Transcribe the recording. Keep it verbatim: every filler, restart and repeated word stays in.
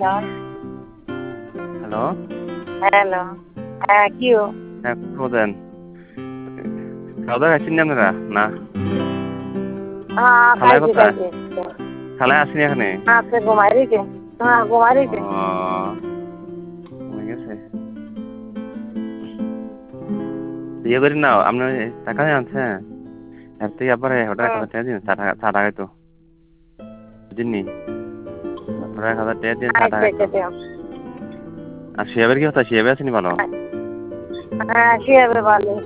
hello hello হ্যাঁ কিও হ্যাঁ বলেন খাওয়া দাওয়া খাইছেন আপনারা না হ্যাঁ খালায় খাইছি কোথায় খাইছি খালায় আসেনি এখানে আছে ঘুমাই রয়েছে হ্যাঁ ঘুমাই ও রয়েছে হয়ে গেছে ইয়ে করি না আপনি টাকা নিয়ে আনছেন এর থেকে আবার হোটেল এক হাজার টাকা দিন চা টাকা চা টাকায় তো বুঝিনি হোটেল এক হাজার টাকা দিন চা আচ্ছা টাকায় তো আচ্ছা দিও আর শিয়াবের কি কথা শিয়াবে আসেনি ভালো হ্যাঁ কি হবে ভালো